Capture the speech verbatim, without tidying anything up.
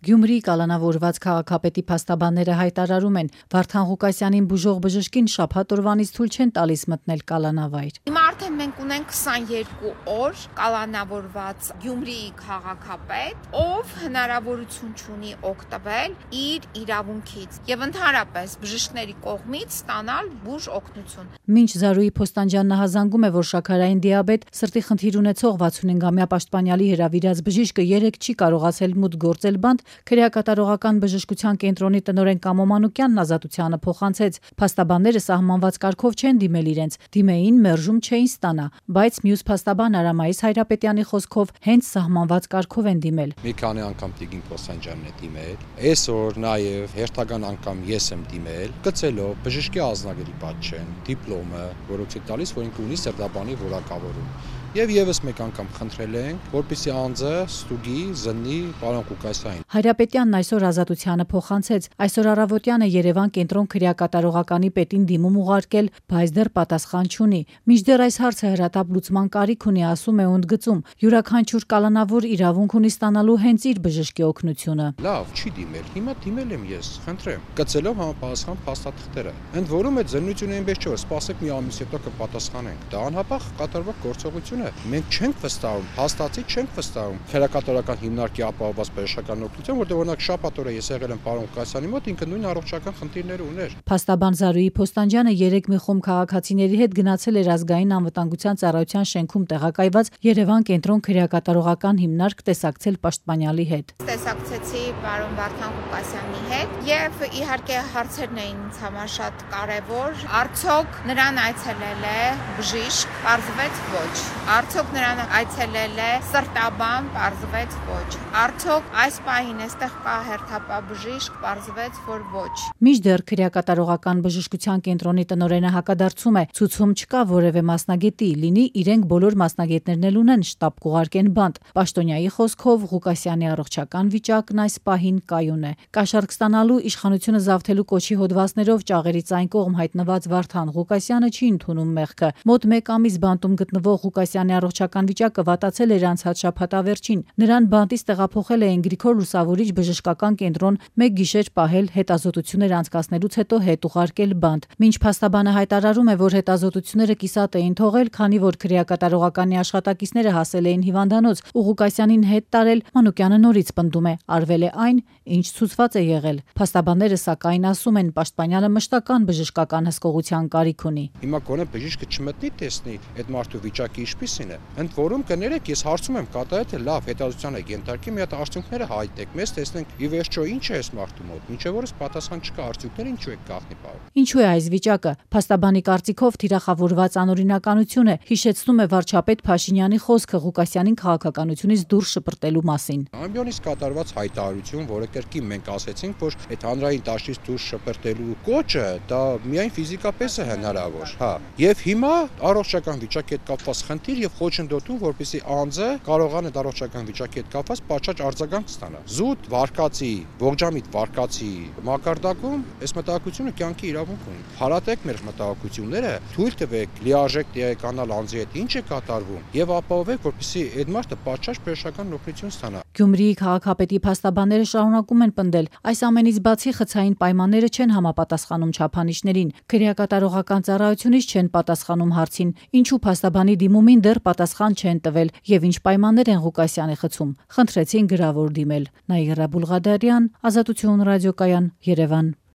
Գյումրիի կալանավորված քաղաքապետի փաստաբանները հայտարարում են, Վարդան Ղուկասյանին բուժող բժշկին շաբաթ օրվանից թույլ չեն տալիս մտնել կալանավայր։ Հիմա արդեն մենք ունենք քսաներկու օր կալանավորված Գյումրիի քաղաքապետ, ով հնարավորություն ունի օգտվել իր իրավունքից եւ ընդհանրապես բժիշկների կողմից ստանալ բուժ օգնություն։ Մինչ Զարուհի Փոստանջյանն հազանգում է, որ շաքարային դիաբետ, սրտի խնդիր ունեցող վաթսունհինգամյա պաշտպանյալի հրավիրած բժիշկը երեկ չի կարողացել մուտք գործել բանտ, քրեակատարողական բժշկության կենտրոնի տնօրեն Կամո Մանուկյանն ազատությանը փոխանցեց։ Փաստաբանները սահմանված կարգով չեն դիմել իրենց, դիմեին մերժում չէին ստանա, բայց մյուս փաստաբան Արամայիս Հայրապետյանի խոսքով հենց սահմանված կարգով են դիմել։ Մի քանի անգամ Տիգին Փոստանջյանն է դիմել, այսօր նաև հերթական անգամ ես եմ դիմել, գծելով բժշկի ազնագրի պատճեն, դիպլոմը, որոնց է տալիս, որ ինքը ունի սրտաբանի որակավորում։ Եվ եւս մեկ անգամ խնդրել ենք, որպեսզի անձը ստուգի զննի պարոն Ղուկասյանին։ Հայրապետյանն այսօր ազատությանը փոխանցեց, այսօր առավոտյանը Երևան կենտրոն քրեակատարողականի պետին դիմում ուղարկել, բայց դեռ պատասխան չունի։ Մինչդեռ այս հարցը հրատապ լուծման կարիք ունի, ասում է ընդգծում, յուրաքանչյուր կալանավոր իրավունք ունի ստանալու հենց իր բժշկի օգնությունը։ Լավ, չի դիմել, հիմա դիմել եմ ես, խնդրեմ, գծելով համապատասխան փաստաթղթերը։ Ընդ որում այդ զննությունը այնպես չէ, որ սպասեք մի ամիս հետո կպատասխանենք։ Դա անհապաղ կատարվող գործողություն է։ Մենք չենք վստահում, հաստատի չենք վստահում քրեակատարական հիմնարկի ապահովված բժշկական օգնություն, որտեղ օրինակ շաբաթ օրը ես եղել եմ պարոն Ղուկասյանի մոտ, ինքը նույն առողջական խնդիրներ ուներ։ Փաստաբան Զարուհի Փոստանջյանը երեկ մի խումբ քաղաքացիների հետ գնացել էր ազգային անվտանգության ծառայության շենքում տեղակայված Երևան կենտրոն քրեակատարողական հիմնարկ տեսակցել պաշտպանյալի հետ։ Տեսակցեցի պարոն Վարդան Ղուկասյանի հետ եւ իհարկե հարցերն էին ինձ համար շատ կարեւոր։ Արդյոք նրան այցելել է բժիշկ, պարզվեց ոչ։ Արդյոք նրան այցելել է սրտաբան, պարզվեց ոչ։ Արդյոք այս պահին այստեղ կա հերթապահ պարզվեց, որ ոչ։ Մինչդեռ քրեակատարողական բժշկության կենտրոնի տնօրենը հակադարձում է, ցուցում չկա որևէ մասնագետի, լինի իրենք բոլոր մասնագետներն էլ ունեն շտաբ կուղարկեն բանտ։ Պաշտոնյայի խոսքով Ղուկասյանի առողջական վիճակն այս պահին կայուն է։ Կաշառք ստանալու իշխանությունը զավթելու կոչի հոդվածներով ճաղերից այն կողմ հայտնված Վարդան Ղուկասյանը չի ընդունում մեղքը։ Մոտ մեկ ամիս բանտում գտնվող Ղուկասյանի առողջական վիճակը վատացել էր անցած շաբաթավերջին։ Նրան բանտից տեղափոխել էին Գրիգոր Լուսավորիչ բժշկական կենտրոն, մեկ գիշեր պահել, հետազոտություններ անցկացնելուց հետո հետ ուղարկել բանտ։ Մինչ փաստաբանը հայտարարում է, որ հետազոտությունները կիսատ էին թողել, քանի որ քրեակատարողականի աշխատակիցները հասել էին հիվանդանոց, ու Ղուկասյանին հետ տարել, Մանուկյանը նորից պնդում է, արվել է այն, ինչ ցուցված է եղել։ Փաստաբանները սակայն ասում են, պաշտպանյալը մշտական բժշկական հսկողության կարիք ունի։ Հիմա գոնե բժիշկը չմտնի տեսնի այդ մարդու վիճակը ինչպիսին է։ Ընդ որում կներեք, ես հարցում եմ կատարել թե լավ հետազոտության եք ենթարկի, մի հատ արդյունքները հայտեք, մեզ տեսնենք ի վերջո ինչ է այս մարդու մոտ։ Մինչև օրս պատասխան չկա, արդյունքները ինչու եք գաղտնի պահում։ Ինչու է այս վիճակը։ Փաստաբանի կարծիքով թիրախավորված անօրինականություն է, հիշեցնում է վարչապետ Փաշինյանի խոսքը Ղուկասյանին քաղաքականությունից դուրս շպրտելու մասին։ Ամբիոնից կատարված հայտարարություն, որը կրկին մենք ասեցինք, որ այդ հանրային դաշտից դուրս շպրտելու կոչը դա միայն ֆիզիկապես է հնարավոր, հա։ Եվ հիմա առողջական վիճակի հետ կապված խնդիր եւ խոչընդոտում, որպեսզի անձը կարողանա այդ առողջական վիճակի հետ կապված պատշաճ արձագանք ստանա։ Զուտ վարկածի, ողջամիտ վարկածի մակարդակում այս մտահոգությունը կյանքի իրավունք ունի։ Հարատեք մեր մտահոգությունները, թույլ տվեք լիարժեք տեղեկանալ անձի հետ ինչ է կատարվում եւ ապահովեք, որպեսզի այդ մարդը պատշաճ բժշկական օգնություն ստանա։ Գյումրիի քաղաքապետի փաստաբանները շարունակում են պնդել, այս ամենից բացի խցային պայմանները չեն համապատասխանում չափանիշներին, քրեակատարողական ծառայությունից չեն պատասխանում հարցին, ինչու փաստաբանի դիմումին դեռ պատասխան չեն տվել եւ ինչ պայմաններ են Ղուկասյանի խցում։ Խնդրեցին գրավոր դիմել։ Նաիրա Բուլղադարյան, Ազատություն ռադիոկայան, Երևան։